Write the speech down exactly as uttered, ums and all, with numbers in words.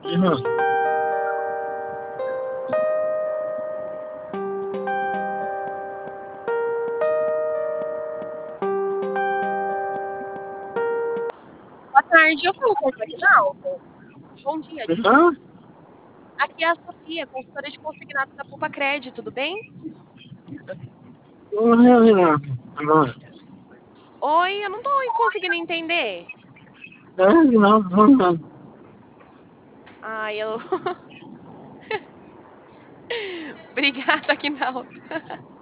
Aham. Boa tarde, eu falo com o Aguinaldo? Bom dia, desculpa. Hã? Aqui é a Sofia, consultora de consignado da Poupa-Crédito, tudo bem? Tô na reunião agora. Oi, eu não tô conseguindo entender. É, não, não, não. Ai, eu Obrigada, Aguinaldo.